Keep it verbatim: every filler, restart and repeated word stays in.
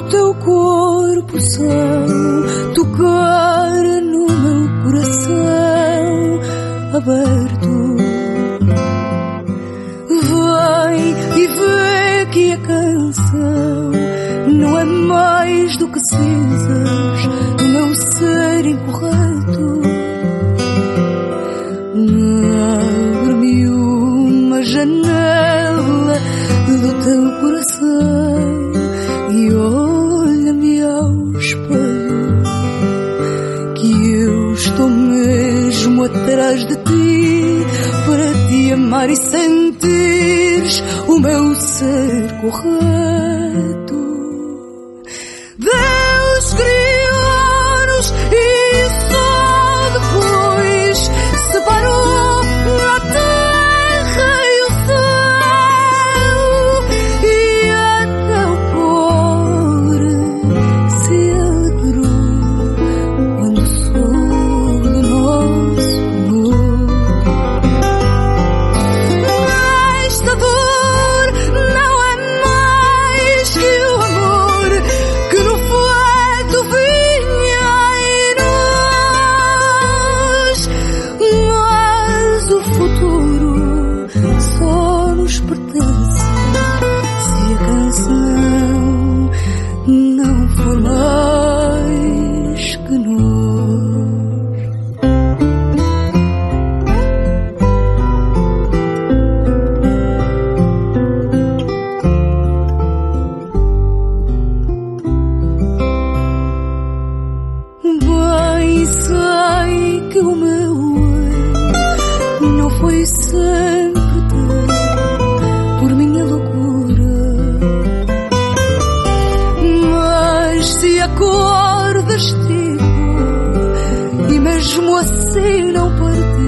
teu corpo são tocar no meu coração aberto. Vem e vê que a canção não é mais do que cinzas do meu ser incorreto. Abre-me uma janela do teu coração e olha-me ao espelho, que eu estou mesmo atrás de ti para te amar e sentires o meu ser correto. Deus criou-nos e só depois separou a terra e o céu, e até o pobre se alegrou quando soube do nosso amor. Esta dor não é mais que o amor que no feito vinha em nós, mas o futuro só nos pertence se a canção não for mais que nós. Bem sei que o meu eu não foi sempre teu por minha loucura, mas se acordas tipo e mesmo assim não partiu,